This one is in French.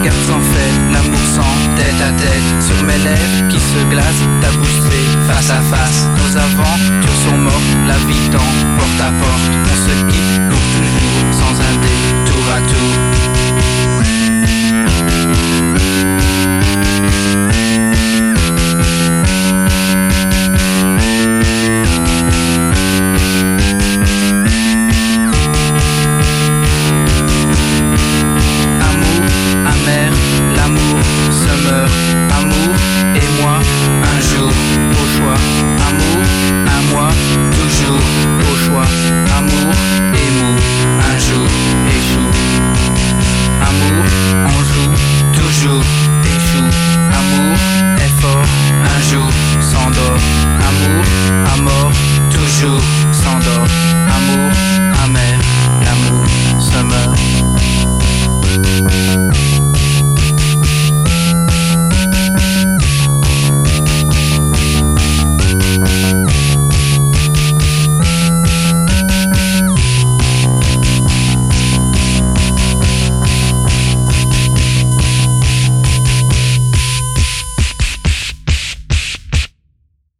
regarde sans fait, l'amour sans tête à tête. Sur mes lèvres qui se glacent, ta bouche fait face à face. Nos aventures sont mortes, la vie tend porte à porte. On se quitte pour toujours, sans un détour à tour.